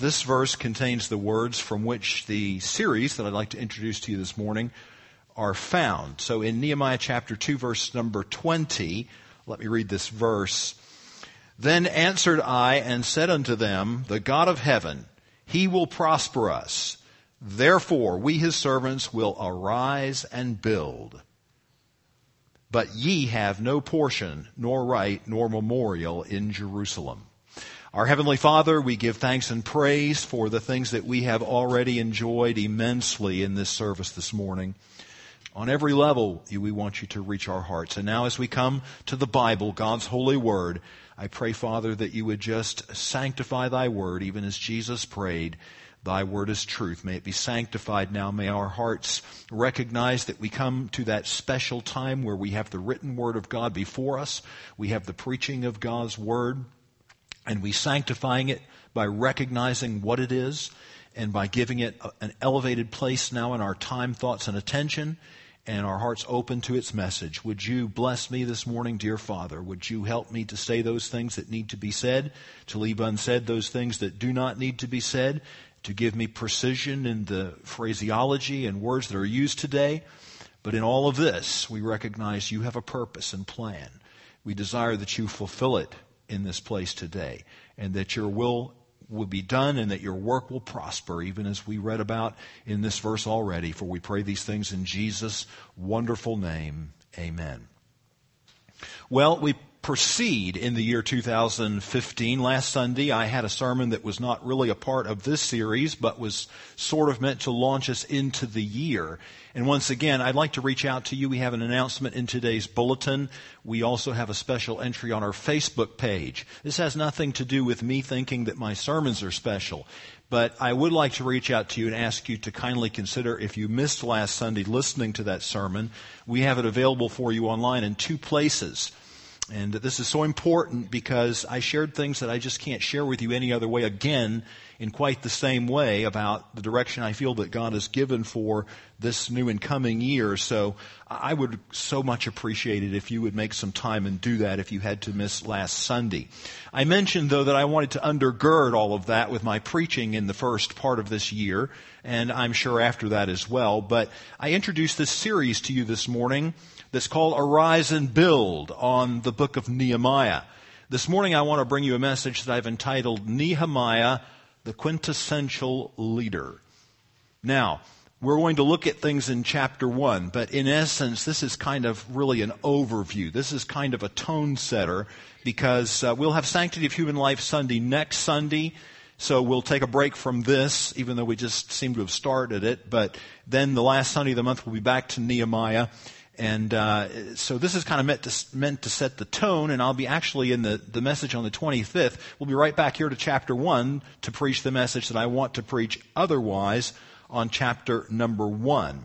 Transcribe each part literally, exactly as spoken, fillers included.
this verse contains the words from which the series that I'd like to introduce to you this morning are found. So in Nehemiah chapter two, verse number twenty, let me read this verse. Then answered I and said unto them, the God of heaven, he will prosper us. Therefore we his servants will arise and build. But ye have no portion, nor right, nor memorial in Jerusalem. Our Heavenly Father, we give thanks and praise for the things that we have already enjoyed immensely in this service this morning. On every level, we want you to reach our hearts. And now as we come to the Bible, God's holy word, I pray, Father, that you would just sanctify thy word, even as Jesus prayed. Thy word is truth. May it be sanctified now. May our hearts recognize that we come to that special time where we have the written word of God before us. We have the preaching of God's word. And we sanctifying it by recognizing what it is and by giving it an elevated place now in our time, thoughts, and attention, and our hearts open to its message. Would you bless me this morning, dear Father? Would you help me to say those things that need to be said, to leave unsaid those things that do not need to be said, to give me precision in the phraseology and words that are used today? But in all of this, we recognize you have a purpose and plan. We desire that you fulfill it in this place today, and that your will will be done and that your work will prosper, even as we read about in this verse already. For we pray these things in Jesus' wonderful name. Amen. Well, we proceed in the year two thousand fifteen. Last Sunday, I had a sermon that was not really a part of this series, but was sort of meant to launch us into the year. And once again, I'd like to reach out to you. We have an announcement in today's bulletin. We also have a special entry on our Facebook page. This has nothing to do with me thinking that my sermons are special, but I would like to reach out to you and ask you to kindly consider, if you missed last Sunday listening to that sermon, we have it available for you online in two places. And this is so important because I shared things that I just can't share with you any other way again in quite the same way about the direction I feel that God has given for this new and coming year. So I would so much appreciate it if you would make some time and do that if you had to miss last Sunday. I mentioned, though, that I wanted to undergird all of that with my preaching in the first part of this year, and I'm sure after that as well. But I introduced this series to you this morning that's called Arise and Build on the book of Nehemiah. This morning I want to bring you a message that I've entitled Nehemiah, the Quintessential Leader. Now, we're going to look at things in chapter one, but in essence, this is kind of really an overview. This is kind of a tone setter because uh, we'll have Sanctity of Human Life Sunday next Sunday. So we'll take a break from this, even though we just seem to have started it. But then the last Sunday of the month, we'll be back to Nehemiah. And uh, so this is kind of meant to, meant to set the tone, and I'll be actually in the, the message on the twenty-fifth. We'll be right back here to chapter one to preach the message that I want to preach otherwise on chapter number one.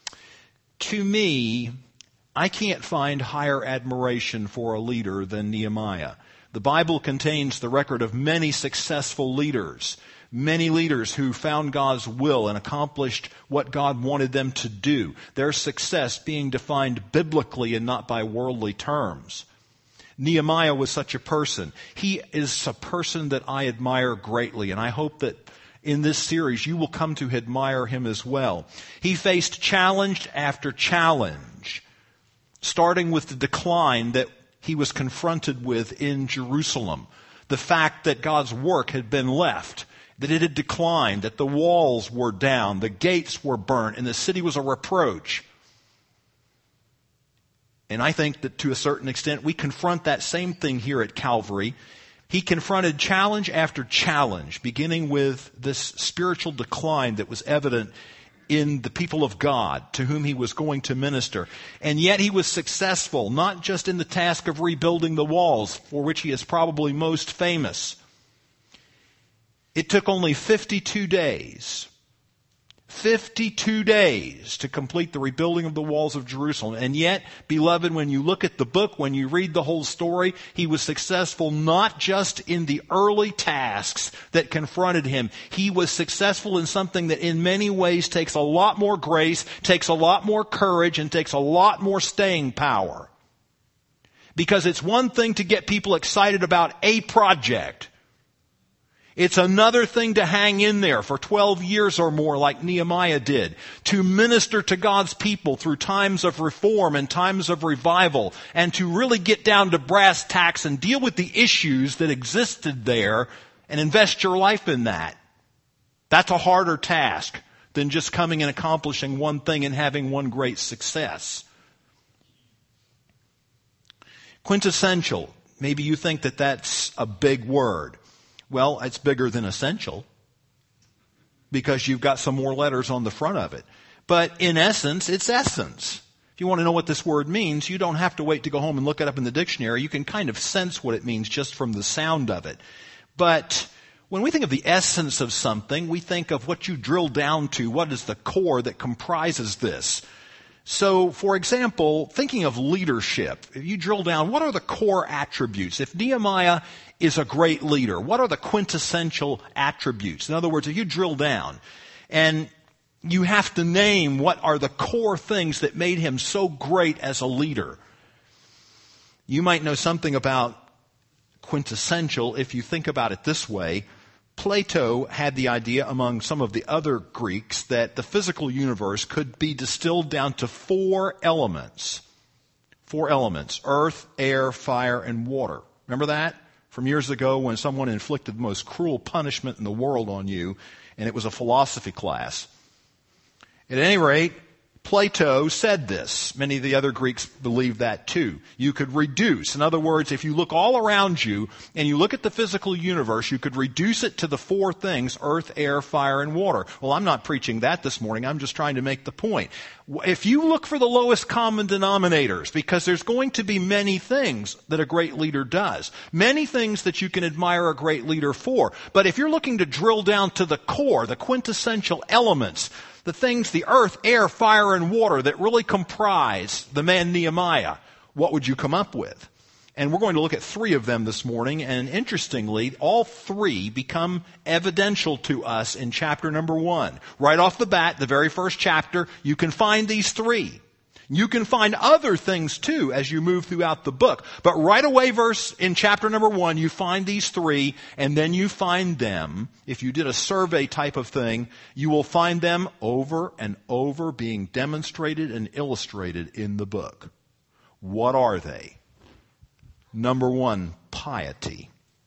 To me, I can't find higher admiration for a leader than Nehemiah. The Bible contains the record of many successful leaders. Many leaders who found God's will and accomplished what God wanted them to do. Their success being defined biblically and not by worldly terms. Nehemiah was such a person. He is a person that I admire greatly, and I hope that in this series you will come to admire him as well. He faced challenge after challenge, starting with the decline that he was confronted with in Jerusalem. The fact that God's work had been left, that it had declined, that the walls were down, the gates were burnt, and the city was a reproach. And I think that to a certain extent we confront that same thing here at Calvary. He confronted challenge after challenge, beginning with this spiritual decline that was evident in the people of God to whom he was going to minister. And yet he was successful, not just in the task of rebuilding the walls, for which he is probably most famous. It took only fifty-two days, fifty-two days to complete the rebuilding of the walls of Jerusalem. And yet, beloved, when you look at the book, when you read the whole story, he was successful not just in the early tasks that confronted him. He was successful in something that in many ways takes a lot more grace, takes a lot more courage, and takes a lot more staying power. Because it's one thing to get people excited about a project. It's another thing to hang in there for twelve years or more like Nehemiah did, to minister to God's people through times of reform and times of revival, and to really get down to brass tacks and deal with the issues that existed there and invest your life in that. That's a harder task than just coming and accomplishing one thing and having one great success. Quintessential. Maybe you think that that's a big word. Well, it's bigger than essential because you've got some more letters on the front of it. But in essence, it's essence. If you want to know what this word means, you don't have to wait to go home and look it up in the dictionary. You can kind of sense what it means just from the sound of it. But when we think of the essence of something, we think of what you drill down to. What is the core that comprises this? So, for example, thinking of leadership, if you drill down, what are the core attributes? If Nehemiah is a great leader, what are the quintessential attributes? In other words, if you drill down and you have to name what are the core things that made him so great as a leader, you might know something about quintessential if you think about it this way. Plato had the idea among some of the other Greeks that the physical universe could be distilled down to four elements. Four elements: earth, air, fire, and water. Remember that? From years ago when someone inflicted the most cruel punishment in the world on you, and it was a philosophy class. At any rate, Plato said this. Many of the other Greeks believed that too. You could reduce. In other words, if you look all around you and you look at the physical universe, you could reduce it to the four things: earth, air, fire, and water. Well, I'm not preaching that this morning. I'm just trying to make the point. If you look for the lowest common denominators, because there's going to be many things that a great leader does, many things that you can admire a great leader for. But if you're looking to drill down to the core, the quintessential elements, the things, the earth, air, fire, and water that really comprise the man Nehemiah, what would you come up with? And we're going to look at three of them this morning, and interestingly, all three become evidential to us in chapter number one. Right off the bat, the very first chapter, you can find these three. You can find other things too as you move throughout the book. But right away, verse in chapter number one, you find these three, and then you find them. If you did a survey type of thing, you will find them over and over being demonstrated and illustrated in the book. What are they? Number one, piety.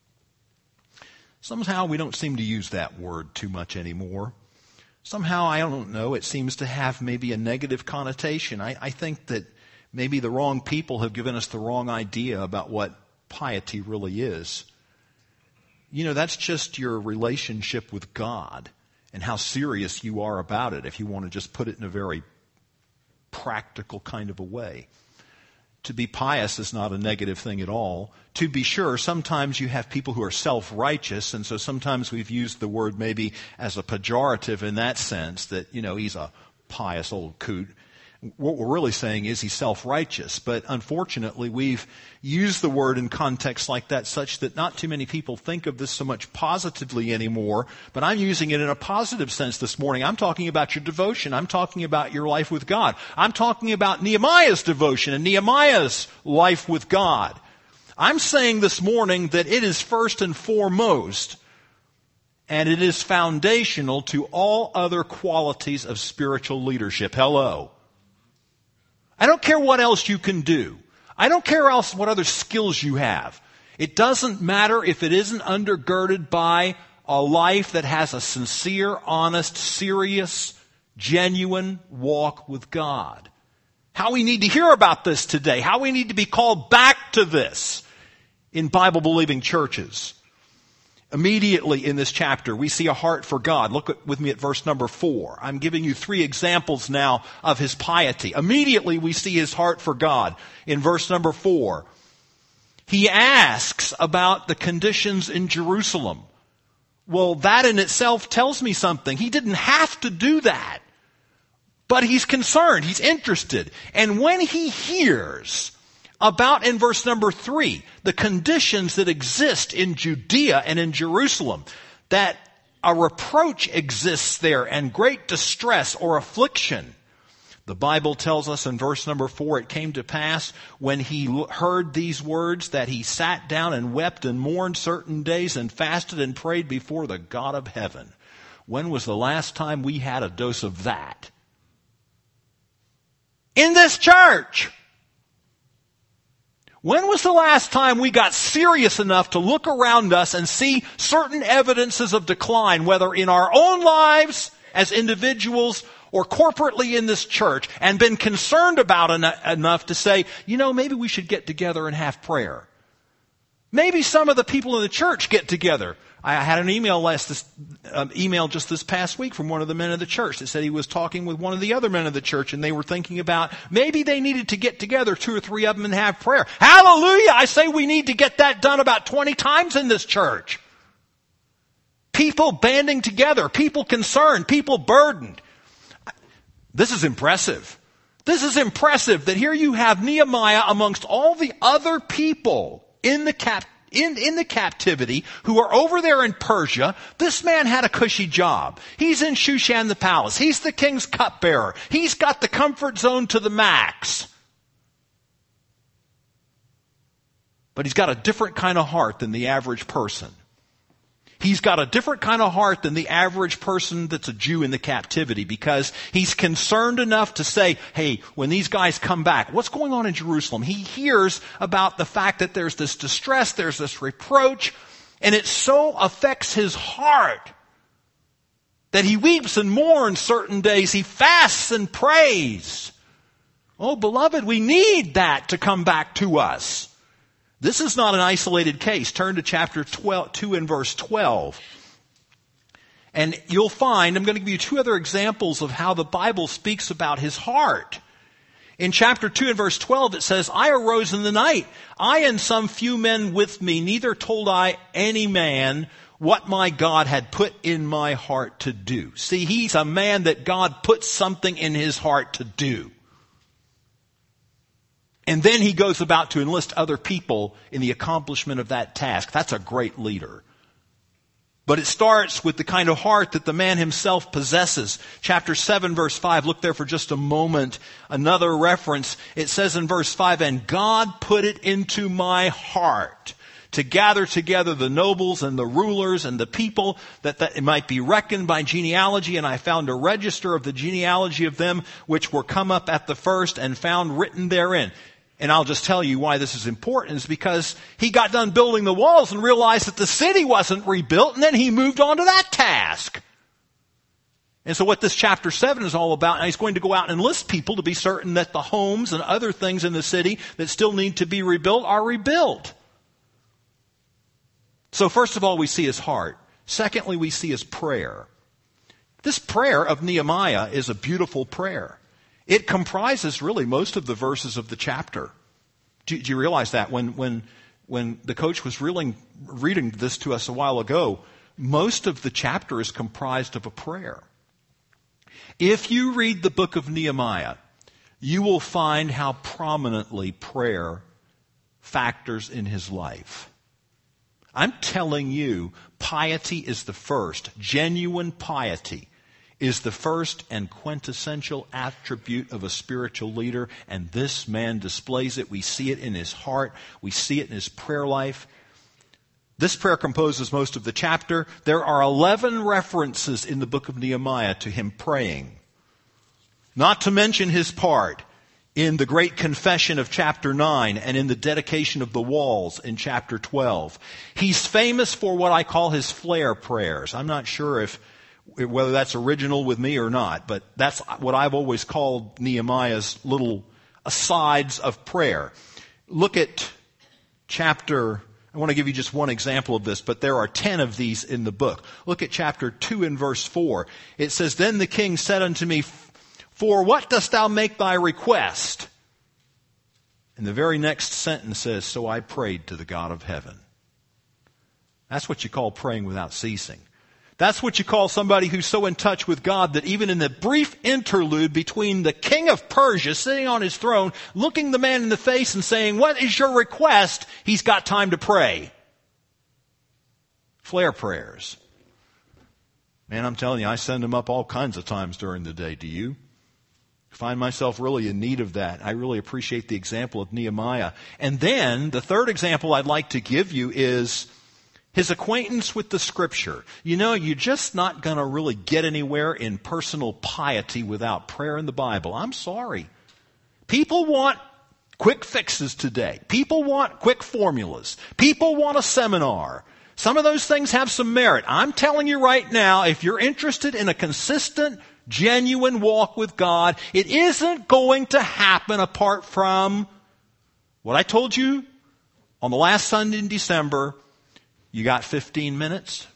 Somehow we don't seem to use that word too much anymore. Somehow, I don't know, it seems to have maybe a negative connotation. I, I think that maybe the wrong people have given us the wrong idea about what piety really is. You know, that's just your relationship with God and how serious you are about it, if you want to just put it in a very practical kind of a way. To be pious is not a negative thing at all. To be sure, sometimes you have people who are self-righteous, and so sometimes we've used the word maybe as a pejorative in that sense, that, you know, he's a pious old coot. What we're really saying is he's self-righteous. But unfortunately, we've used the word in contexts like that such that not too many people think of this so much positively anymore. But I'm using it in a positive sense this morning. I'm talking about your devotion. I'm talking about your life with God. I'm talking about Nehemiah's devotion and Nehemiah's life with God. I'm saying this morning that it is first and foremost, and it is foundational to all other qualities of spiritual leadership. Hello. I don't care what else you can do. I don't care else what other skills you have. It doesn't matter if it isn't undergirded by a life that has a sincere, honest, serious, genuine walk with God. How we need to hear about this today. How we need to be called back to this in Bible-believing churches. Immediately in this chapter, we see a heart for God. Look at, with me at verse number four. I'm giving you three examples now of his piety. Immediately we see his heart for God. In verse number four, he asks about the conditions in Jerusalem. Well, that in itself tells me something. He didn't have to do that. But he's concerned. He's interested. And when he hears about, in verse number three, the conditions that exist in Judea and in Jerusalem, that a reproach exists there and great distress or affliction, The Bible tells us in verse number four, it came to pass when he heard these words that he sat down and wept and mourned certain days and fasted and prayed before the God of heaven. When was the last time we had a dose of that? In this church. When was the last time we got serious enough to look around us and see certain evidences of decline, whether in our own lives as individuals or corporately in this church, and been concerned about en- enough to say, you know, maybe we should get together and have prayer. Maybe some of the people in the church get together. I had an email last this, um, email just this past week from one of the men of the church that said he was talking with one of the other men of the church, and they were thinking about maybe they needed to get together, two or three of them, and have prayer. Hallelujah! I say we need to get that done about twenty times in this church. People banding together, people concerned, people burdened. This is impressive. This is impressive that here you have Nehemiah amongst all the other people in the cap, in, in the captivity who are over there in Persia. This man had a cushy job. He's in Shushan the palace. He's the king's cupbearer. He's got the comfort zone to the max. But he's got a different kind of heart than the average person. He's got a different kind of heart than the average person that's a Jew in the captivity, because he's concerned enough to say, hey, when these guys come back, what's going on in Jerusalem? He hears about the fact that there's this distress, there's this reproach, and it so affects his heart that he weeps and mourns certain days. He fasts and prays. Oh, beloved, we need that to come back to us. This is not an isolated case. Turn to chapter twelve, two and verse twelve. And you'll find, I'm going to give you two other examples of how the Bible speaks about his heart. In chapter two and verse twelve, it says, I arose in the night, I and some few men with me, neither told I any man what my God had put in my heart to do. See, he's a man that God put something in his heart to do. And then he goes about to enlist other people in the accomplishment of that task. That's a great leader. But it starts with the kind of heart that the man himself possesses. Chapter seven, verse five, look there for just a moment. Another reference. It says in verse five, and God put it into my heart to gather together the nobles and the rulers and the people, that, that it might be reckoned by genealogy. And I found a register of the genealogy of them which were come up at the first, and found written therein. And I'll just tell you why this is important, is because he got done building the walls and realized that the city wasn't rebuilt, and then he moved on to that task. And so what this chapter seven is all about, and he's going to go out and enlist people to be certain that the homes and other things in the city that still need to be rebuilt are rebuilt. So first of all, we see his heart. Secondly, we see his prayer. This prayer of Nehemiah is a beautiful prayer. It comprises really most of the verses of the chapter. Do, do you realize that? When, when, when the coach was reading, reading this to us a while ago, most of the chapter is comprised of a prayer. If you read the book of Nehemiah, you will find how prominently prayer factors in his life. I'm telling you, piety is the first. Genuine piety is the first and quintessential attribute of a spiritual leader, and this man displays it. We see it in his heart. We see it in his prayer life. This prayer composes most of the chapter. There are eleven references in the book of Nehemiah to him praying. Not to mention his part in the great confession of chapter nine and in the dedication of the walls in chapter twelve. He's famous for what I call his flare prayers. I'm not sure if whether that's original with me or not, but that's what I've always called Nehemiah's little asides of prayer. Look at chapter, I want to give you just one example of this, but there are ten of these in the book. Look at chapter two and verse four. It says, then the king said unto me, for what dost thou make thy request? And the very next sentence says, so I prayed to the God of heaven. That's what you call praying without ceasing. That's what you call somebody who's so in touch with God that even in the brief interlude between the king of Persia sitting on his throne, looking the man in the face and saying, what is your request? He's got time to pray. Flare prayers. Man, I'm telling you, I send them up all kinds of times during the day. Do you? Find myself really in need of that. I really appreciate the example of Nehemiah. And then the third example I'd like to give you is his acquaintance with the Scripture. You know, you're just not going to really get anywhere in personal piety without prayer in the Bible. I'm sorry. People want quick fixes today. People want quick formulas. People want a seminar. Some of those things have some merit. I'm telling you right now, if you're interested in a consistent, genuine walk with God, it isn't going to happen apart from what I told you on the last Sunday in December. You got fifteen minutes?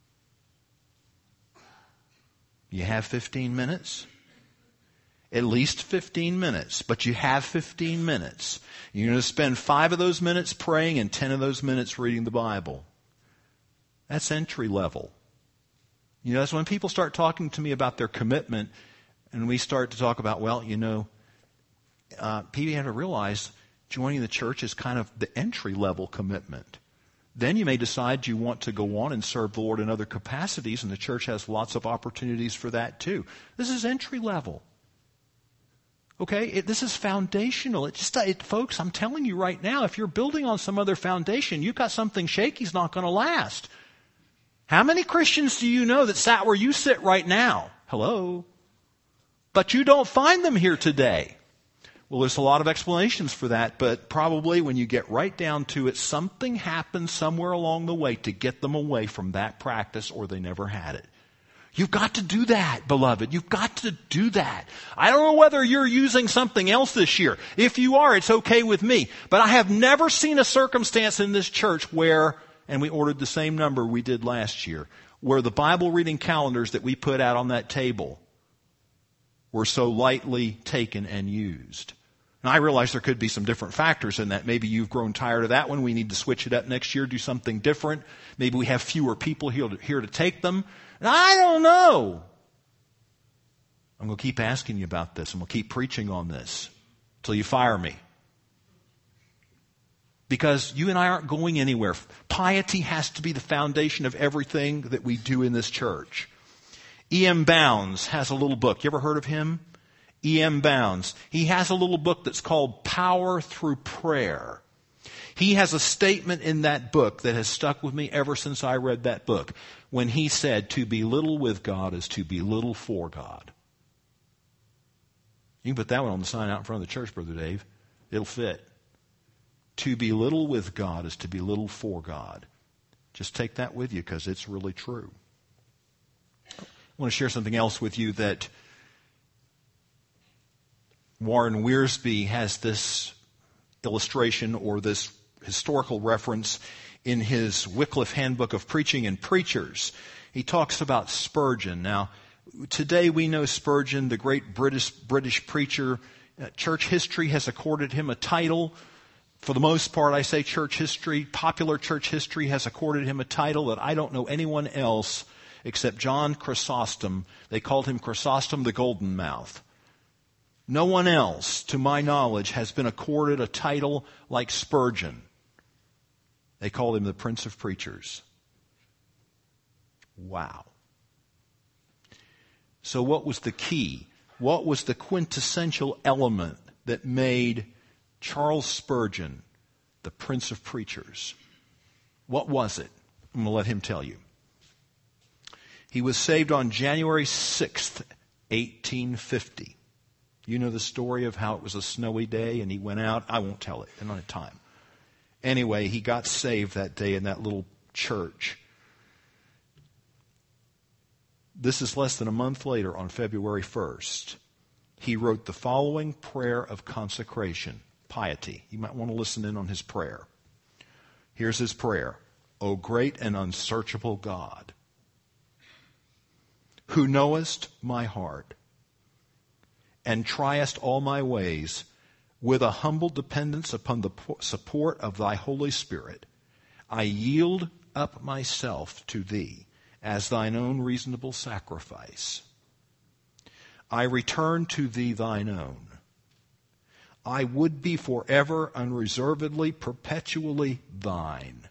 You have fifteen minutes? At least fifteen minutes, but you have fifteen minutes. You're going to spend five of those minutes praying and ten of those minutes reading the Bible. That's entry level. You know, that's when people start talking to me about their commitment, and we start to talk about, well, you know, uh, people have to realize joining the church is kind of the entry level commitment. Then you may decide you want to go on and serve the Lord in other capacities, and the church has lots of opportunities for that too. This is entry level. Okay, it, this is foundational. It just, it, folks, I'm telling you right now, if you're building on some other foundation, you've got something shaky, it's not going to last. How many Christians do you know that sat where you sit right now? Hello? But you don't find them here today. Well, there's a lot of explanations for that, but probably when you get right down to it, something happened somewhere along the way to get them away from that practice, or they never had it. You've got to do that, beloved. You've got to do that. I don't know whether you're using something else this year. If you are, it's okay with me. But I have never seen a circumstance in this church where, and we ordered the same number we did last year, where the Bible reading calendars that we put out on that table were so lightly taken and used. Now, I realize there could be some different factors in that. Maybe you've grown tired of that one. We need to switch it up next year, do something different. Maybe we have fewer people here to, here to take them. And I don't know. I'm going to keep asking you about this. I'm going to keep preaching on this until you fire me. Because you and I aren't going anywhere. Piety has to be the foundation of everything that we do in this church. E M Bounds has a little book. You ever heard of him? E M Bounds. He has a little book that's called Power Through Prayer. He has a statement in that book that has stuck with me ever since I read that book, when he said, to be little with God is to be little for God. You can put that one on the sign out in front of the church, Brother Dave. It'll fit. To be little with God is to be little for God. Just take that with you, because it's really true. I want to share something else with you that Warren Wiersbe has this illustration or this historical reference in his Wycliffe Handbook of Preaching and Preachers. He talks about Spurgeon. Now, today we know Spurgeon, the great British British preacher. Uh, church history has accorded him a title. For the most part, I say church history, popular church history has accorded him a title that I don't know anyone else except John Chrysostom. They called him Chrysostom the Golden Mouth. No one else, to my knowledge, has been accorded a title like Spurgeon. They called him the Prince of Preachers. Wow. So what was the key? What was the quintessential element that made Charles Spurgeon the Prince of Preachers? What was it? I'm going to let him tell you. He was saved on January sixth, eighteen fifty. You know the story of how it was a snowy day and he went out. I won't tell it. I don't have time. Anyway, he got saved that day in that little church. This is less than a month later, on February first. He wrote the following prayer of consecration, piety. You might want to listen in on his prayer. Here's his prayer. O great and unsearchable God, who knowest my heart, and triest all my ways, with a humble dependence upon the support of thy Holy Spirit, I yield up myself to thee as thine own reasonable sacrifice. I return to thee thine own. I would be forever, unreservedly, perpetually thine.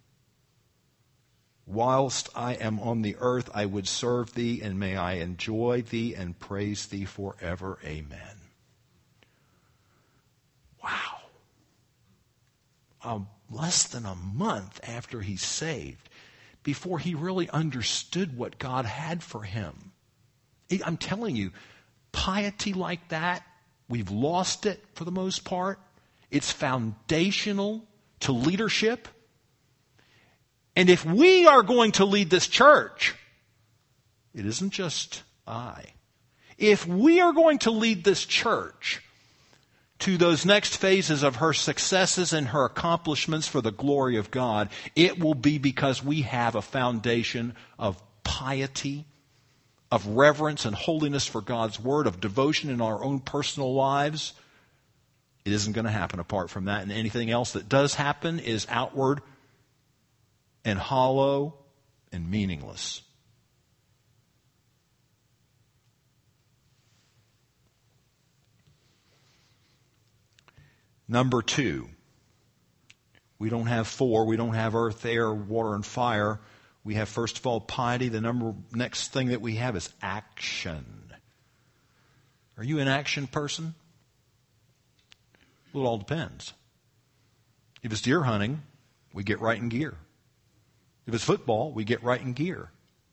Whilst I am on the earth, I would serve thee, and may I enjoy thee and praise thee forever. Amen. a, less than a month after he's saved before he really understood what God had for him. I'm telling you, piety like that, we've lost it for the most part. It's foundational to leadership. And if we are going to lead this church, it isn't just I. If we are going to lead this church to those next phases of her successes and her accomplishments for the glory of God, it will be because we have a foundation of piety, of reverence and holiness for God's Word, of devotion in our own personal lives. It isn't going to happen apart from that. And anything else that does happen is outward and hollow and meaningless. Number two, we don't have four. We don't have earth, air, water, and fire. We have, first of all, piety. The number next thing that we have is action. Are you an action person? Well, it all depends. If it's deer hunting, we get right in gear. If it's football, we get right in gear.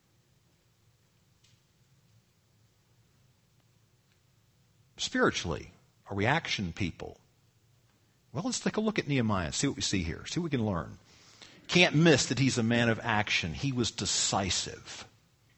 Spiritually, are we action people? Well, let's take a look at Nehemiah, see what we see here, see what we can learn. Can't miss that he's a man of action. He was decisive.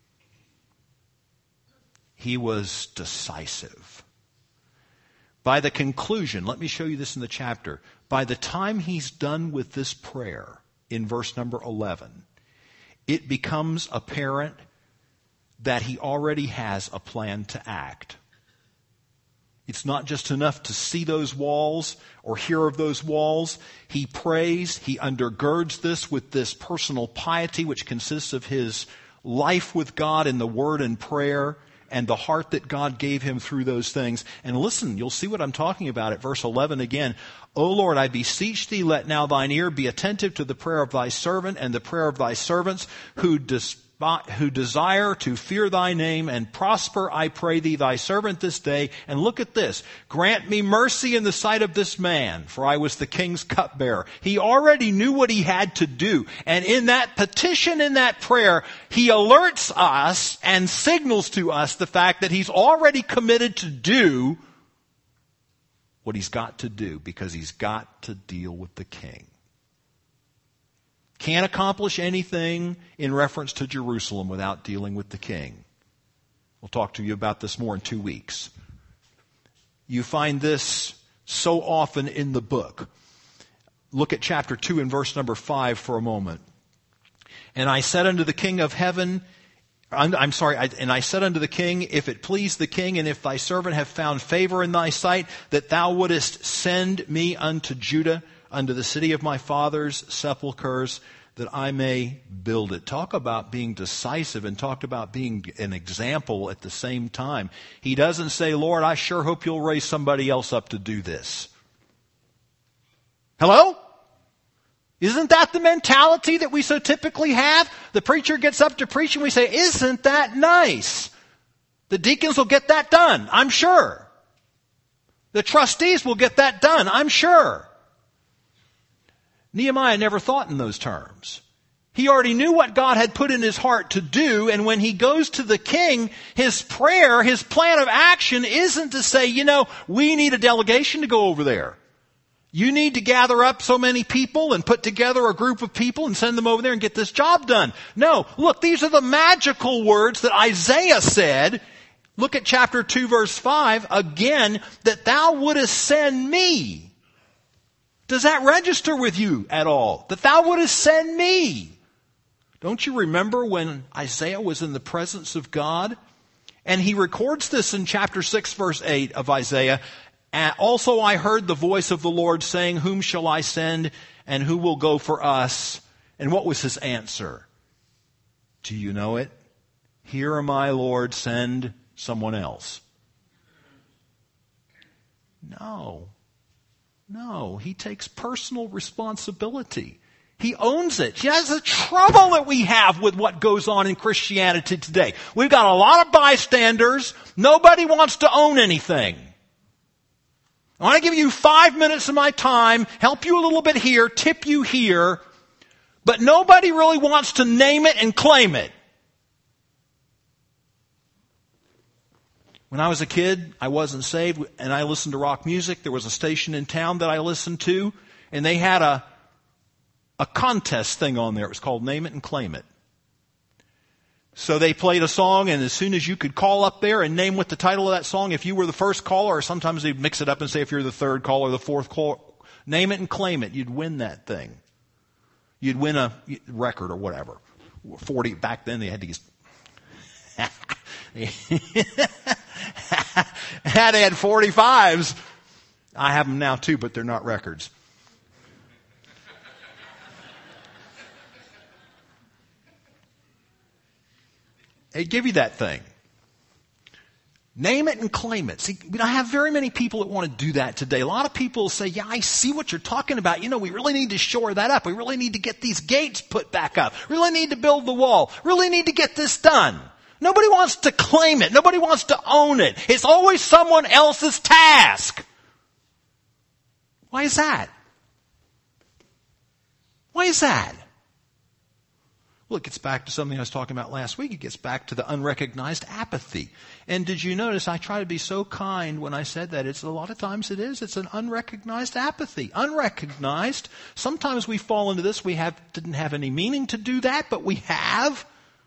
He was decisive. By the conclusion, let me show you this in the chapter. By the time he's done with this prayer in verse number eleven, it becomes apparent that he already has a plan to act. It's not just enough to see those walls or hear of those walls. He prays, he undergirds this with this personal piety, which consists of his life with God in the Word and prayer, and the heart that God gave him through those things. And listen, you'll see what I'm talking about at verse eleven again. O Lord, I beseech thee, let now thine ear be attentive to the prayer of thy servant and the prayer of thy servants who despise who desire to fear thy name, and prosper, I pray thee, thy servant this day. And look at this. Grant me mercy in the sight of this man, for I was the king's cupbearer. He already knew what he had to do. And in that petition, in that prayer, he alerts us and signals to us the fact that he's already committed to do what he's got to do, because he's got to deal with the king. Can't accomplish anything in reference to Jerusalem without dealing with the king. We'll talk to you about this more in two weeks. You find this so often in the book. Look at chapter two and verse number five for a moment. And I said unto the king of heaven, I'm, I'm sorry, I, and I said unto the king, if it please the king, and if thy servant have found favor in thy sight, that thou wouldest send me unto Judah, unto the city of my father's sepulchres, that I may build it. Talk about being decisive, and talk about being an example at the same time. He doesn't say, Lord, I sure hope you'll raise somebody else up to do this. Hello? Isn't that the mentality that we so typically have? The preacher gets up to preach and we say, isn't that nice? The deacons will get that done, I'm sure. The trustees will get that done, I'm sure. Nehemiah never thought in those terms. He already knew what God had put in his heart to do, and when he goes to the king, his prayer, his plan of action isn't to say, you know, we need a delegation to go over there. You need to gather up so many people and put together a group of people and send them over there and get this job done. No, look, these are the magical words that Isaiah said. Look at chapter two, verse five, again, that thou wouldest send me. Does that register with you at all? That thou wouldest send me? Don't you remember when Isaiah was in the presence of God? And he records this in chapter six, verse eight of Isaiah. Also I heard the voice of the Lord saying, whom shall I send, and who will go for us? And what was his answer? Do you know it? Here am I, Lord, send someone else. No. No, he takes personal responsibility. He owns it. That's the trouble that we have with what goes on in Christianity today. We've got a lot of bystanders. Nobody wants to own anything. I want to give you five minutes of my time, help you a little bit here, tip you here, but nobody really wants to name it and claim it. When I was a kid, I wasn't saved, and I listened to rock music. There was a station in town that I listened to, and they had a, a contest thing on there. It was called Name It and Claim It. So they played a song, and as soon as you could call up there and name what the title of that song, if you were the first caller, or sometimes they'd mix it up and say if you're the third caller or the fourth caller, name it and claim it, you'd win that thing. You'd win a record or whatever. forty, back then they had to use... had had forty-fives. I have them now too, but they're not records. They give you that thing. Name it and claim it. See, we don't have very many people that want to do that today. A lot of people say, yeah, I see what you're talking about. You know, we really need to shore that up. We really need to get these gates put back up. Really need to build the wall. Really need to get this done. Nobody wants to claim it. Nobody wants to own it. It's always someone else's task. Why is that? Why is that? Well, it gets back to something I was talking about last week. It gets back to the unrecognized apathy. And did you notice I try to be so kind when I said that? It's a lot of times it is. It's an unrecognized apathy. Unrecognized. Sometimes we fall into this. We have didn't have any meaning to do that, but we have.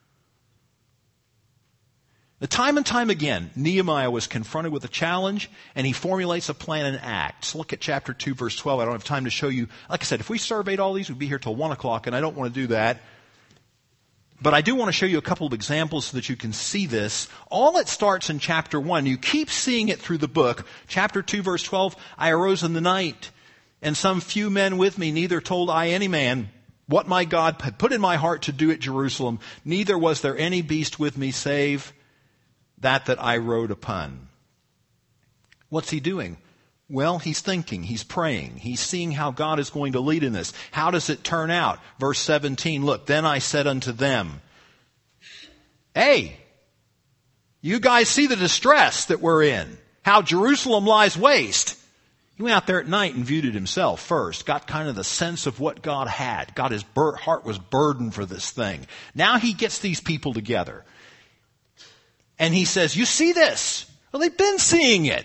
The time and time again, Nehemiah was confronted with a challenge, and he formulates a plan and acts. Look at chapter two, verse twelve. I don't have time to show you. Like I said, if we surveyed all these, we'd be here till one o'clock, and I don't want to do that. But I do want to show you a couple of examples so that you can see this. All it starts in chapter one. You keep seeing it through the book. Chapter two, verse twelve, I arose in the night, and some few men with me, neither told I any man what my God had put in my heart to do at Jerusalem. Neither was there any beast with me save that that I rode upon. What's he doing? Well, he's thinking, he's praying, he's seeing how God is going to lead in this. How does it turn out? Verse seventeen, look, then I said unto them, hey, you guys see the distress that we're in, how Jerusalem lies waste. He went out there at night and viewed it himself first, got kind of the sense of what God had. God, his heart was burdened for this thing. Now he gets these people together. And he says, you see this? Well, they've been seeing it.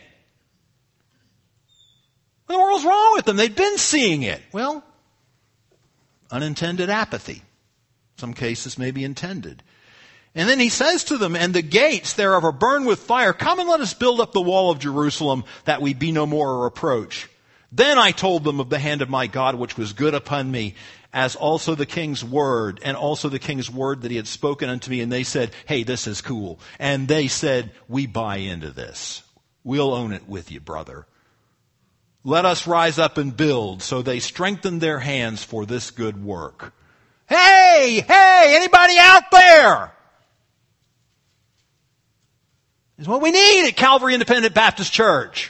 What in the world's wrong with them? They've been seeing it. Well, unintended apathy. Some cases may be intended. And then he says to them, and the gates thereof are burned with fire. Come and let us build up the wall of Jerusalem, that we be no more a reproach. Then I told them of the hand of my God, which was good upon me, as also the king's word, and also the king's word that he had spoken unto me. And they said, hey, this is cool. And they said, we buy into this. We'll own it with you, brother. Let us rise up and build. So they strengthened their hands for this good work. Hey, hey, anybody out there? Is what we need at Calvary Independent Baptist Church.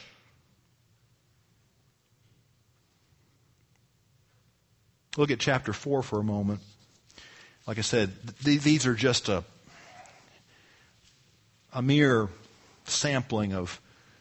Look at chapter four for a moment. Like I said, th- these are just a, a mere sampling of.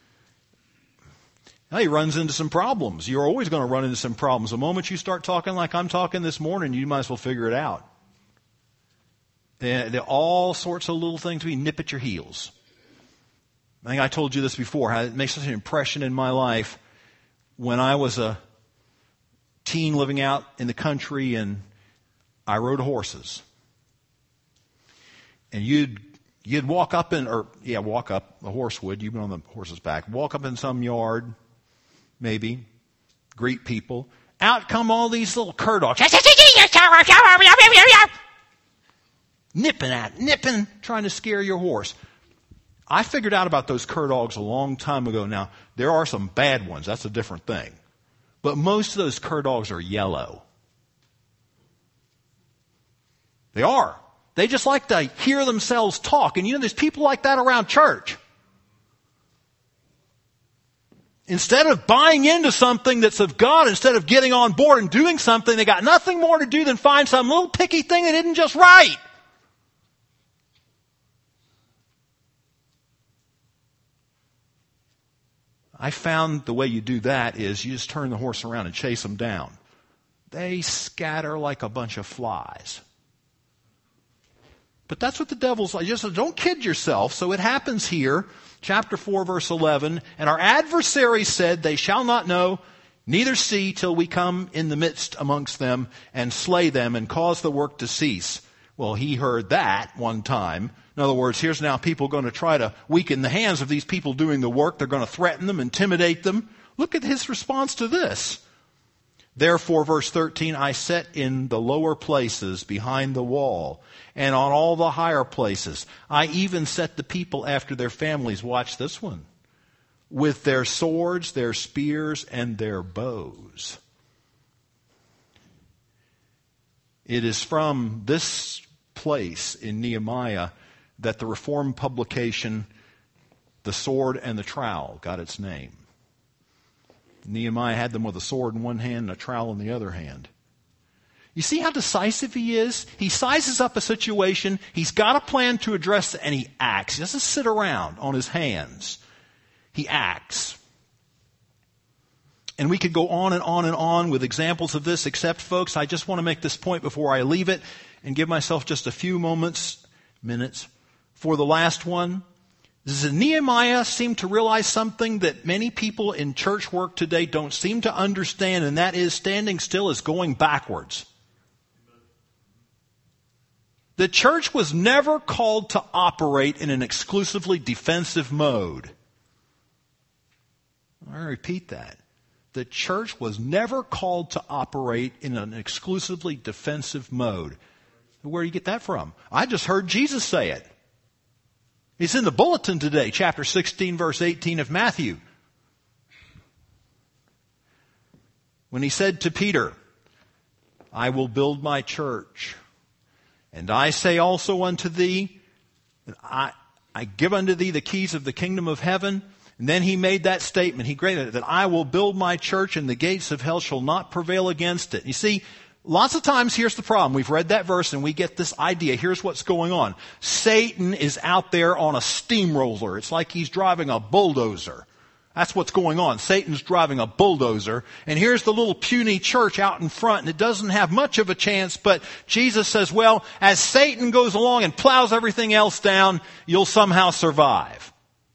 Now he runs into some problems. You're always going to run into some problems. The moment you start talking like I'm talking this morning, you might as well figure it out. There are all sorts of little things we nip at your heels. I think I told you this before, how it makes such an impression in my life when I was a teen living out in the country and I rode horses. And you'd you'd walk up in, or yeah, walk up, a horse would, you've been on the horse's back, walk up in some yard, maybe, greet people. Out come all these little cur dogs. Nipping at, nipping, trying to scare your horse. I figured out about those cur dogs a long time ago. Now, there are some bad ones. That's a different thing. But most of those cur dogs are yellow. They are. They just like to hear themselves talk. And you know, there's people like that around church. Instead of buying into something that's of God, instead of getting on board and doing something, they got nothing more to do than find some little picky thing that isn't just right. I found the way you do that is you just turn the horse around and chase them down. They scatter like a bunch of flies. But that's what the devil's like. Just don't kid yourself. So it happens here, chapter four, verse eleven. And our adversary said, they shall not know, neither see till we come in the midst amongst them and slay them and cause the work to cease. Well, he heard that one time. In other words, here's now people going to try to weaken the hands of these people doing the work. They're going to threaten them, intimidate them. Look at his response to this. Therefore, verse thirteen, I set in the lower places behind the wall and on all the higher places. I even set the people after their families. Watch this one. With their swords, their spears, and their bows. It is from this place in Nehemiah that the Reformed publication, The Sword and the Trowel, got its name. Nehemiah had them with a sword in one hand and a trowel in the other hand. You see how decisive he is? He sizes up a situation. He's got a plan to address it, and he acts. He doesn't sit around on his hands. He acts. And we could go on and on and on with examples of this, except, folks, I just want to make this point before I leave it and give myself just a few moments, minutes, for the last one. Does Nehemiah seem to realize something that many people in church work today don't seem to understand, and that is standing still is going backwards. The church was never called to operate in an exclusively defensive mode. I repeat that. The church was never called to operate in an exclusively defensive mode. Where do you get that from? I just heard Jesus say it. It's in the bulletin today, chapter sixteen, verse eighteen of Matthew. When he said to Peter, I will build my church, and I say also unto thee, that I, I give unto thee the keys of the kingdom of heaven. And then he made that statement. He graded it, that I will build my church and the gates of hell shall not prevail against it. You see, lots of times here's the problem. We've read that verse and we get this idea. Here's what's going on. Satan is out there on a steamroller. It's like he's driving a bulldozer. That's what's going on. Satan's driving a bulldozer. And here's the little puny church out in front, and it doesn't have much of a chance, but Jesus says, well, as Satan goes along and plows everything else down, you'll somehow survive.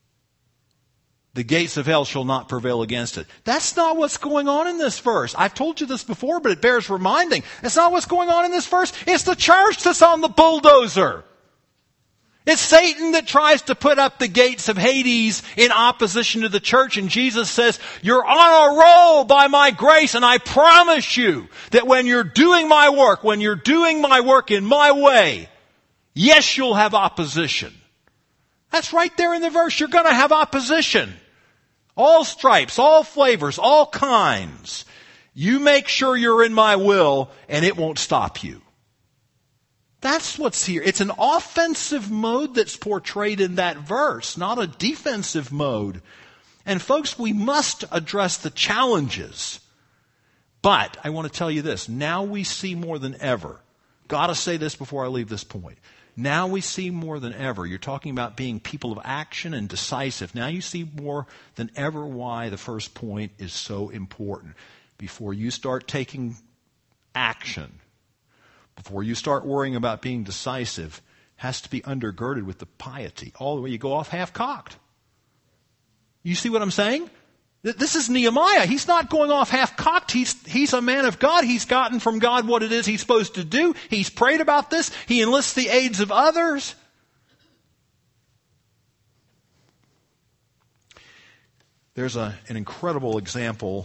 The gates of hell shall not prevail against it. That's not what's going on in this verse. I've told you this before, but it bears reminding. That's not what's going on in this verse. It's the church that's on the bulldozer. It's Satan that tries to put up the gates of Hades in opposition to the church. And Jesus says, you're on a roll by my grace. And I promise you that when you're doing my work, when you're doing my work in my way, yes, you'll have opposition. That's right there in the verse. You're going to have opposition. All stripes, all flavors, all kinds. You make sure you're in my will and it won't stop you. That's what's here. It's an offensive mode that's portrayed in that verse, not a defensive mode. And folks, we must address the challenges. But I want to tell you this. Now we see more than ever. Got to say this before I leave this point. Now we see more than ever. You're talking about being people of action and decisive. Now you see more than ever why the first point is so important. Before you start taking action, before you start worrying about being decisive, has to be undergirded with the piety. All the way you go off half-cocked. You see what I'm saying? This is Nehemiah. He's not going off half-cocked. He's, he's a man of God. He's gotten from God what it is he's supposed to do. He's prayed about this. He enlists the aids of others. There's a, an incredible example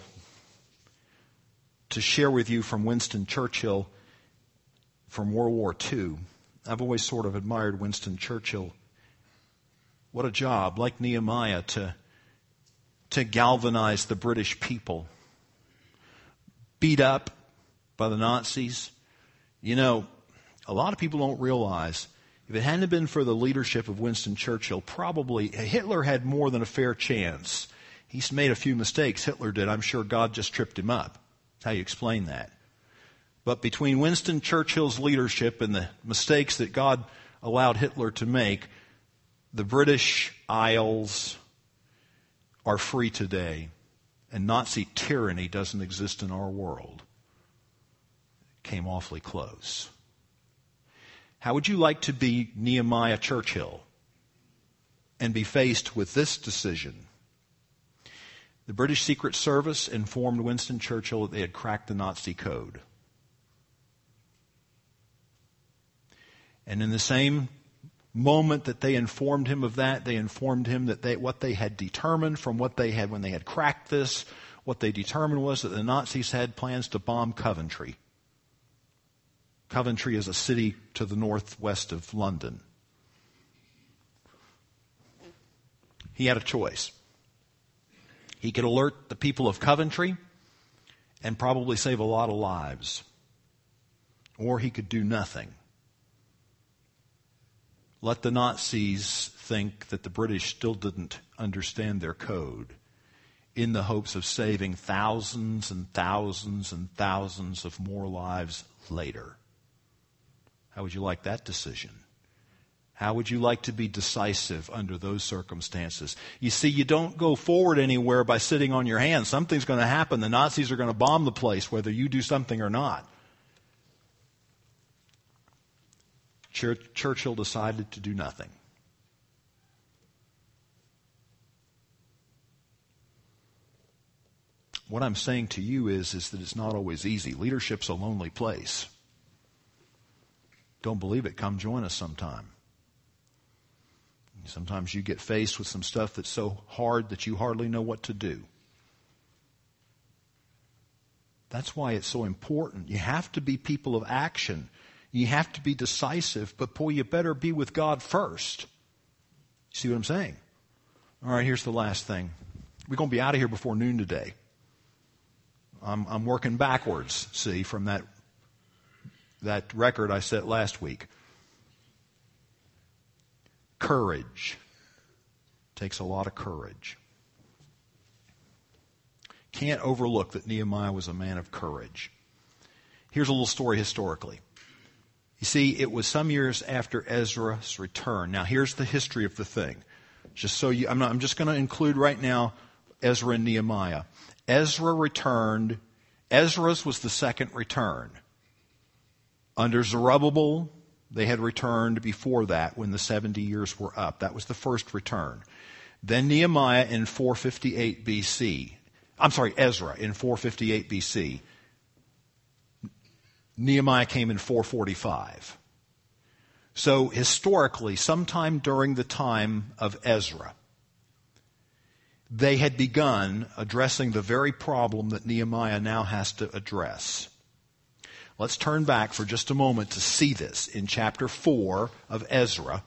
to share with you from Winston Churchill from World War Two. I've always sort of admired Winston Churchill. What a job, like Nehemiah, to, to galvanize the British people. Beat up by the Nazis. You know, a lot of people don't realize, if it hadn't been for the leadership of Winston Churchill, probably Hitler had more than a fair chance. He's made a few mistakes, Hitler did. I'm sure God just tripped him up. That's how you explain that. But between Winston Churchill's leadership and the mistakes that God allowed Hitler to make, the British Isles, are free today and Nazi tyranny doesn't exist in our world, came awfully close. How would you like to be Nehemiah Churchill and be faced with this decision? The British Secret Service informed Winston Churchill that they had cracked the Nazi code. And in the same moment that they informed him of that, they informed him that they, what they had determined from what they had when they had cracked this, what they determined was that the Nazis had plans to bomb Coventry. Coventry is a city to the northwest of London. He had a choice. He could alert the people of Coventry and probably save a lot of lives. Or he could do nothing. Let the Nazis think that the British still didn't understand their code in the hopes of saving thousands and thousands and thousands of more lives later. How would you like that decision? How would you like to be decisive under those circumstances? You see, you don't go forward anywhere by sitting on your hands. Something's going to happen. The Nazis are going to bomb the place, whether you do something or not. Chur- Churchill decided to do nothing. What I'm saying to you is, is that it's not always easy. Leadership's a lonely place. Don't believe it? Come join us sometime. Sometimes you get faced with some stuff that's so hard that you hardly know what to do. That's why it's so important. You have to be people of action. You have to be decisive, but boy, you better be with God first. See what I'm saying? All right, here's the last thing. We're going to be out of here before noon today. I'm, I'm working backwards, see, from that, that record I set last week. Courage. Takes a lot of courage. Can't overlook that Nehemiah was a man of courage. Here's a little story historically. You see, it was some years after Ezra's return. Now, here's the history of the thing. Just so you, I'm, not, I'm just going to include right now Ezra and Nehemiah. Ezra returned. Ezra's was the second return. Under Zerubbabel, they had returned before that when the seventy years were up. That was the first return. Then Nehemiah in four fifty-eight B C. I'm sorry, Ezra in four fifty-eight B C. Nehemiah came in four forty-five. So historically, sometime during the time of Ezra, they had begun addressing the very problem that Nehemiah now has to address. Let's turn back for just a moment to see this in chapter four of Ezra.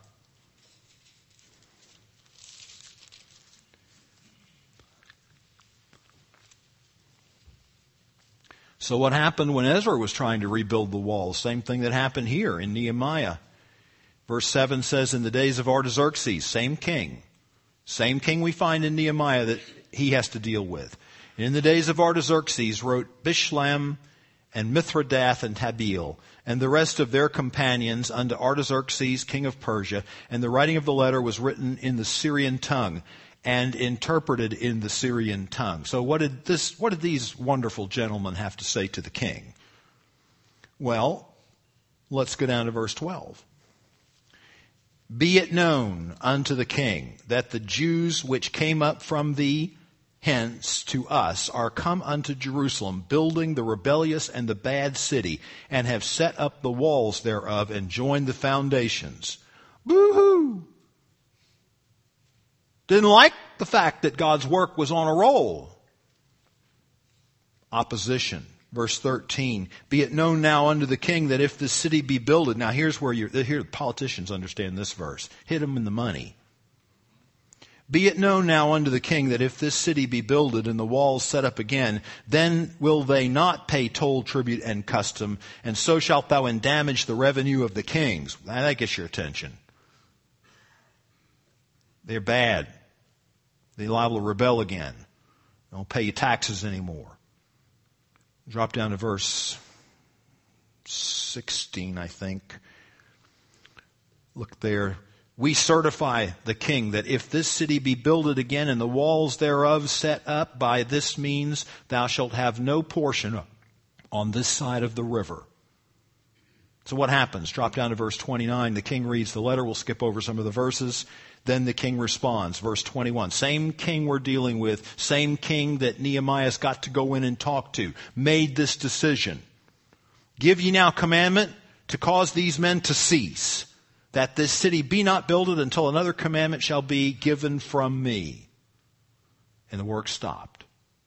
So what happened when Ezra was trying to rebuild the wall? Same thing that happened here in Nehemiah. Verse seven says, in the days of Artaxerxes, same king. Same king we find in Nehemiah that he has to deal with. In the days of Artaxerxes wrote Bishlam and Mithridath and Tabeel, and the rest of their companions unto Artaxerxes, king of Persia, and the writing of the letter was written in the Syrian tongue, and interpreted in the Syrian tongue. So what did this, what did these wonderful gentlemen have to say to the king? Well, let's go down to verse twelve. Be it known unto the king that the Jews which came up from thee hence to us are come unto Jerusalem, building the rebellious and the bad city, and have set up the walls thereof and joined the foundations. Boo-hoo! Didn't like the fact that God's work was on a roll. Opposition. Verse thirteen, be it known now unto the king that if this city be builded. Now here's where you're, here the politicians understand this verse. Hit them in the money. Be it known now unto the king that if this city be builded and the walls set up again, then will they not pay toll, tribute, and custom, and so shalt thou endamage the revenue of the kings. Now that gets your attention. They're bad. They liable to rebel again. They don't pay you taxes anymore. Drop down to verse sixteen, I think. Look there. We certify the king that if this city be builded again and the walls thereof set up by this means, thou shalt have no portion on this side of the river. So what happens? Drop down to verse twenty-nine. The king reads the letter. We'll skip over some of the verses. Then the king responds. Verse twenty-one. Same king we're dealing with. Same king that Nehemiah's got to go in and talk to. Made this decision. Give ye now commandment to cause these men to cease, that this city be not builded until another commandment shall be given from me. And the work stopped.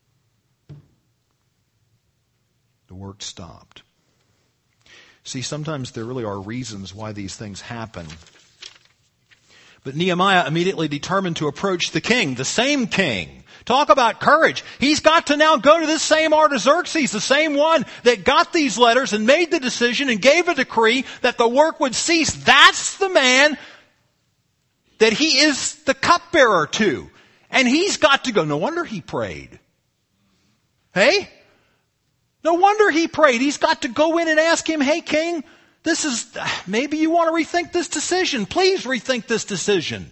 The work stopped. See, sometimes there really are reasons why these things happen. But Nehemiah immediately determined to approach the king, the same king. Talk about courage. He's got to now go to this same Artaxerxes, the same one that got these letters and made the decision and gave a decree that the work would cease. That's the man that he is the cupbearer to. And he's got to go. No wonder he prayed. Hey? No wonder he prayed. He's got to go in and ask him, hey, king, this is, maybe you want to rethink this decision. Please rethink this decision.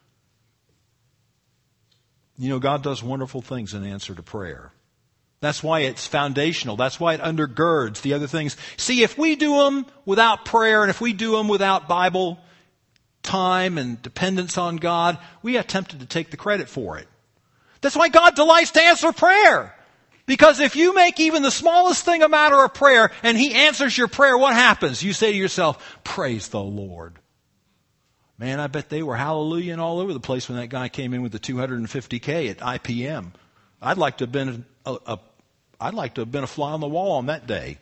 You know, God does wonderful things in answer to prayer. That's why it's foundational. That's why it undergirds the other things. See, if we do them without prayer and if we do them without Bible time and dependence on God, we are tempted to take the credit for it. That's why God delights to answer prayer. Because if you make even the smallest thing a matter of prayer and He answers your prayer, what happens? You say to yourself, praise the Lord. Man, I bet they were hallelujahing all over the place when that guy came in with the two hundred fifty K at I P M. I'd like to have been a, a, I'd like to have been a fly on the wall on that day.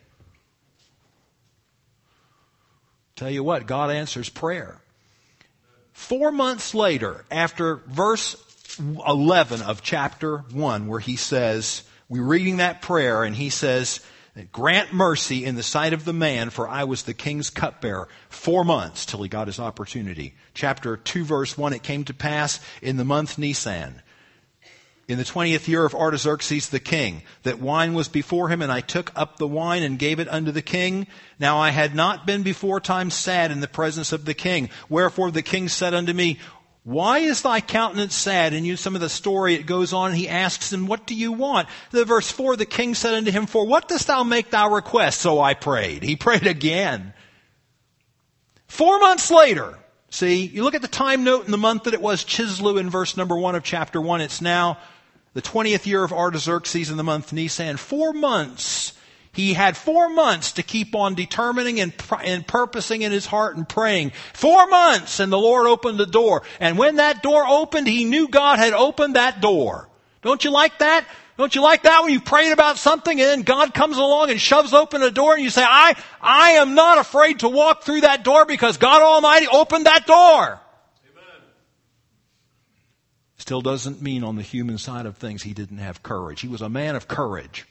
Tell you what, God answers prayer. Four months later, after verse eleven of chapter one, where he says, we're reading that prayer, and he says, grant mercy in the sight of the man, for I was the king's cupbearer. Four months till he got his opportunity. Chapter two, verse one, it came to pass in the month Nisan, in the twentieth year of Artaxerxes the king, that wine was before him, and I took up the wine and gave it unto the king. Now I had not been before time sad in the presence of the king. Wherefore the king said unto me, why is thy countenance sad? And you some of the story, it goes on, he asks him, what do you want? The verse four, the king said unto him, for what dost thou make thy request? So I prayed. He prayed again. Four months later, see, you look at the time note in the month that it was Chislev in verse number one of chapter one. It's now the twentieth year of Artaxerxes in the month Nisan. Four months. He had four months to keep on determining and, and purposing in his heart and praying. Four months, and the Lord opened the door. And when that door opened, he knew God had opened that door. Don't you like that? Don't you like that when you prayed about something and then God comes along and shoves open a door and you say, I, I am not afraid to walk through that door because God Almighty opened that door. Amen. Still doesn't mean on the human side of things he didn't have courage. He was a man of courage.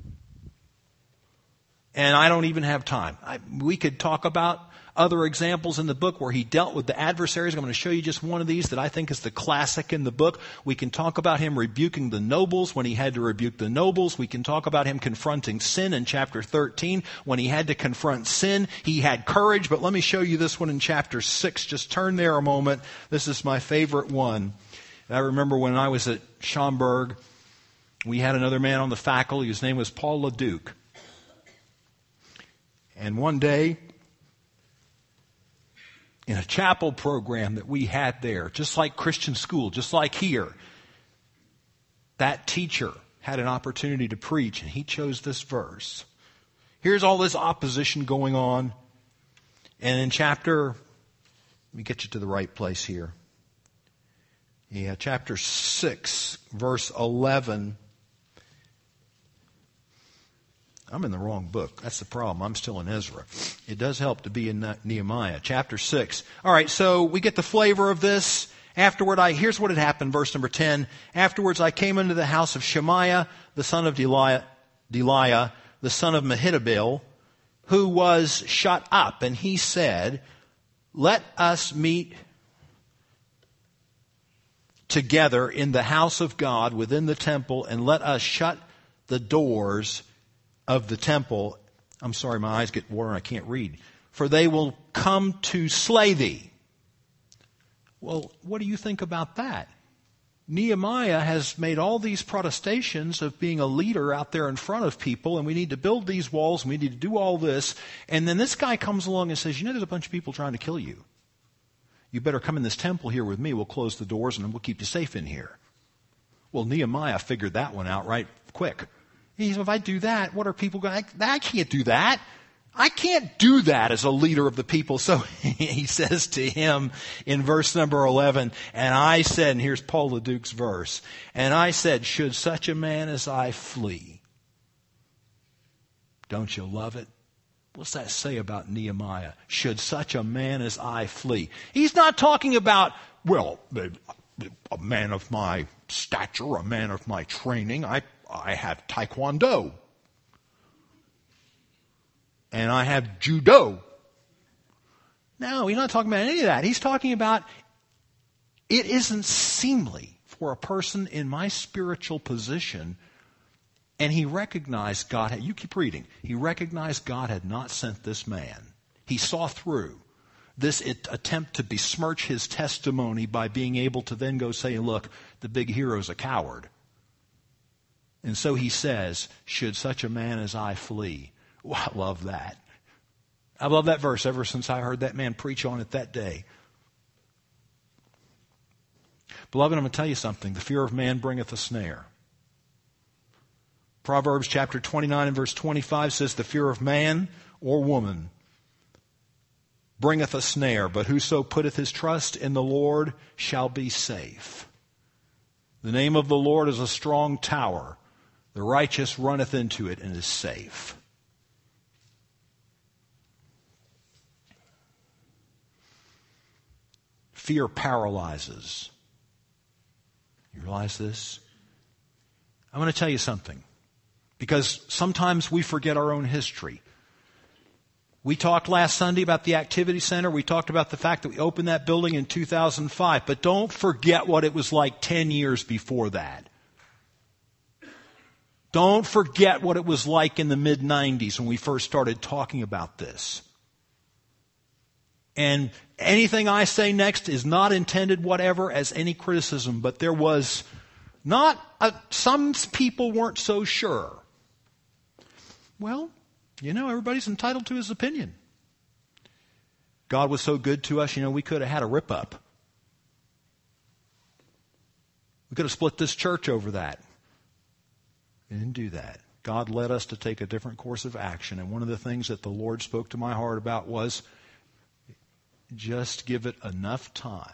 And I don't even have time. I, we could talk about other examples in the book where he dealt with the adversaries. I'm going to show you just one of these that I think is the classic in the book. We can talk about him rebuking the nobles when he had to rebuke the nobles. We can talk about him confronting sin in chapter thirteen. When he had to confront sin, he had courage. But let me show you this one in chapter six. Just turn there a moment. This is my favorite one. I remember when I was at Schaumburg, we had another man on the faculty. His name was Paul LeDuc. And one day, in a chapel program that we had there, just like Christian school, just like here, that teacher had an opportunity to preach, and he chose this verse. Here's all this opposition going on. And in chapter, let me get you to the right place here. Yeah, chapter six, verse eleven. I'm in the wrong book. That's the problem. I'm still in Ezra. It does help to be in Nehemiah. Chapter six. All right, so we get the flavor of this. Afterward, I here's what had happened, verse number ten. Afterwards, I came into the house of Shemaiah, the son of Deliah, Deliah the son of Mehitabel, who was shut up. And he said, let us meet together in the house of God within the temple, and let us shut the doors of the temple. I'm sorry, my eyes get water and I can't read. For they will come to slay thee. Well, what do you think about that? Nehemiah has made all these protestations of being a leader out there in front of people, and we need to build these walls, and we need to do all this. And then this guy comes along and says, you know, there's a bunch of people trying to kill you. You better come in this temple here with me. We'll close the doors and we'll keep you safe in here. Well, Nehemiah figured that one out right quick. He said, if I do that, what are people going to, I can't do that. I can't do that as a leader of the people. So he says to him in verse number eleven, and I said, and here's Paul LeDuc's verse, and I said, should such a man as I flee? Don't you love it? What's that say about Nehemiah? Should such a man as I flee? He's not talking about, well, a man of my stature, a man of my training. I, I have taekwondo. And I have judo. No, he's not talking about any of that. He's talking about it isn't seemly for a person in my spiritual position. And he recognized God had, you keep reading, he recognized God had not sent this man. He saw through this attempt to besmirch his testimony by being able to then go say, look, the big hero's a coward. And so he says, should such a man as I flee? Well, I love that. I love that verse ever since I heard that man preach on it that day. Beloved, I'm going to tell you something. The fear of man bringeth a snare. Proverbs chapter twenty-nine and verse twenty-five says, the fear of man or woman bringeth a snare, but whoso putteth his trust in the Lord shall be safe. The name of the Lord is a strong tower. The righteous runneth into it and is safe. Fear paralyzes. You realize this? I'm going to tell you something. Because sometimes we forget our own history. We talked last Sunday about the Activity Center. We talked about the fact that we opened that building in two thousand five. But don't forget what it was like ten years before that. Don't forget what it was like in the mid nineties when we first started talking about this. And anything I say next is not intended whatever as any criticism, but there was not, a, some people weren't so sure. Well, you know, everybody's entitled to his opinion. God was so good to us, you know, we could have had a rip-up. We could have split this church over that. We didn't do that. God led us to take a different course of action. And one of the things that the Lord spoke to my heart about was just give it enough time.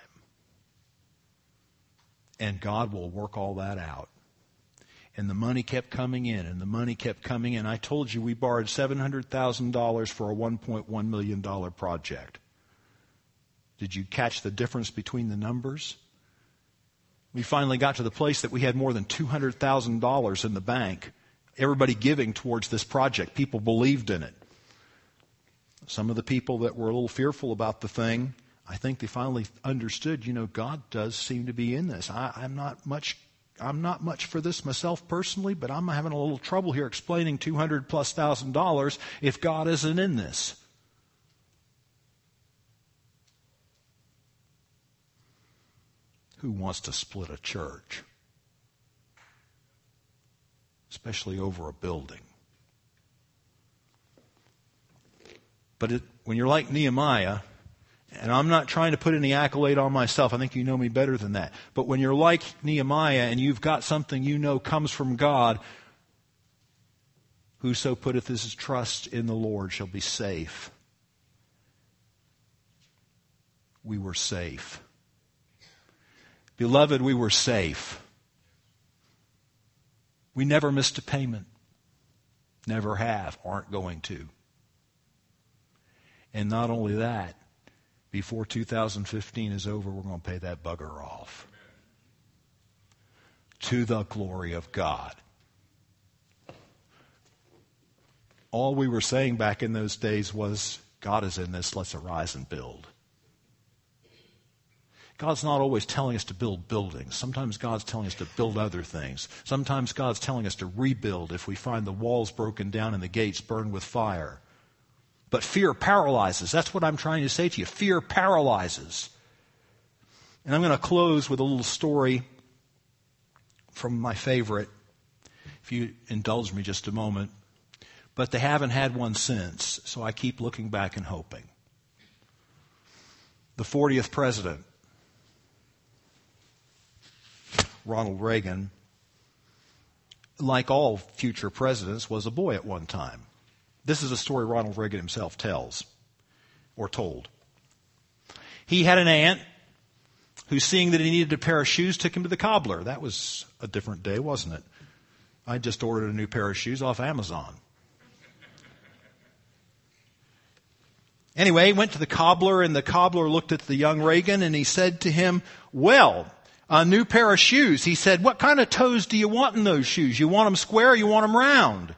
And God will work all that out. And the money kept coming in, and the money kept coming in. I told you we borrowed seven hundred thousand dollars for a one point one million dollars project. Did you catch the difference between the numbers? We finally got to the place that we had more than two hundred thousand dollars in the bank. Everybody giving towards this project. People believed in it. Some of the people that were a little fearful about the thing, I think they finally understood, you know, God does seem to be in this. I, I'm not much I'm not much for this myself personally, but I'm having a little trouble here explaining two hundred plus thousand dollars if God isn't in this. Who wants to split a church? Especially over a building. But it, when you're like Nehemiah, and I'm not trying to put any accolade on myself. I think you know me better than that. But when you're like Nehemiah and you've got something you know comes from God, whoso putteth his trust in the Lord shall be safe. We were safe. Beloved, we were safe. We never missed a payment. Never have, aren't going to. And not only that, before two thousand fifteen is over, we're going to pay that bugger off. To the glory of God. All we were saying back in those days was, God is in this, let's arise and build. God's not always telling us to build buildings. Sometimes God's telling us to build other things. Sometimes God's telling us to rebuild if we find the walls broken down and the gates burned with fire. But fear paralyzes. That's what I'm trying to say to you. Fear paralyzes. And I'm going to close with a little story from my favorite, if you indulge me just a moment. But they haven't had one since, so I keep looking back and hoping. The fortieth president, Ronald Reagan, like all future presidents, was a boy at one time. This is a story Ronald Reagan himself tells, or told. He had an aunt who, seeing that he needed a pair of shoes, took him to the cobbler. That was a different day, wasn't it? I just ordered a new pair of shoes off Amazon. Anyway, he went to the cobbler, and the cobbler looked at the young Reagan, and he said to him, well, a new pair of shoes. He said, what kind of toes do you want in those shoes? You want them square or you want them round?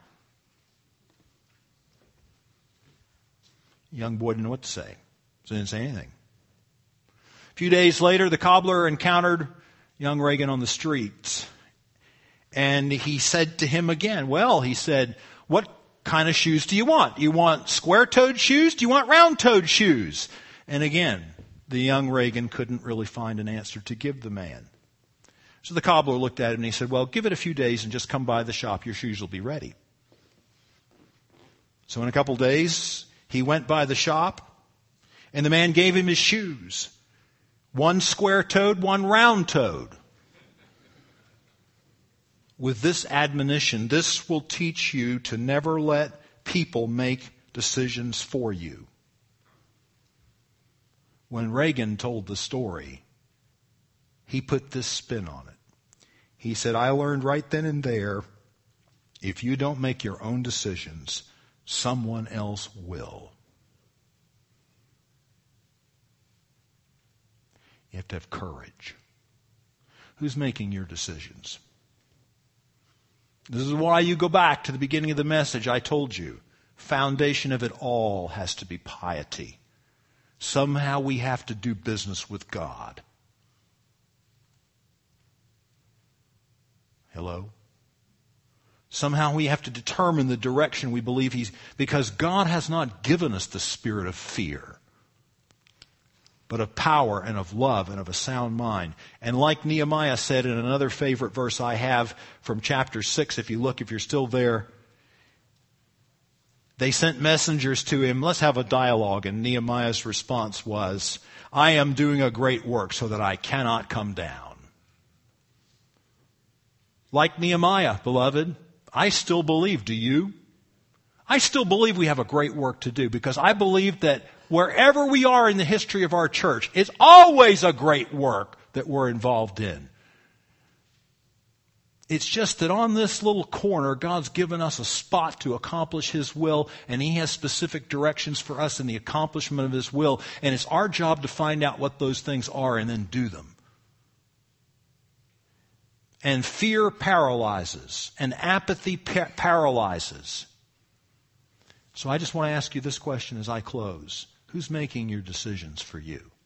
The young boy didn't know what to say, so he didn't say anything. A few days later, the cobbler encountered young Reagan on the streets. And he said to him again, well, he said, what kind of shoes do you want? You want square-toed shoes? Do you want round-toed shoes? And again, the young Reagan couldn't really find an answer to give the man. So the cobbler looked at him and he said, well, give it a few days and just come by the shop. Your shoes will be ready. So in a couple days, he went by the shop and the man gave him his shoes. One square-toed, one round-toed. With this admonition, this will teach you to never let people make decisions for you. When Reagan told the story, he put this spin on it. He said, I learned right then and there, if you don't make your own decisions, someone else will. You have to have courage. Who's making your decisions? This is why you go back to the beginning of the message. I told you, foundation of it all has to be piety. Somehow we have to do business with God. Hello? Somehow we have to determine the direction we believe He's, because God has not given us the spirit of fear, but of power and of love and of a sound mind. And like Nehemiah said in another favorite verse I have from chapter six, if you look, if you're still there, they sent messengers to him, let's have a dialogue. And Nehemiah's response was, I am doing a great work so that I cannot come down. Like Nehemiah, beloved, I still believe, do you? I still believe we have a great work to do, because I believe that wherever we are in the history of our church, it's always a great work that we're involved in. It's just that on this little corner, God's given us a spot to accomplish His will, and He has specific directions for us in the accomplishment of His will, and it's our job to find out what those things are and then do them. And fear paralyzes, and apathy pa- paralyzes. So I just want to ask you this question as I close. Who's making your decisions for you?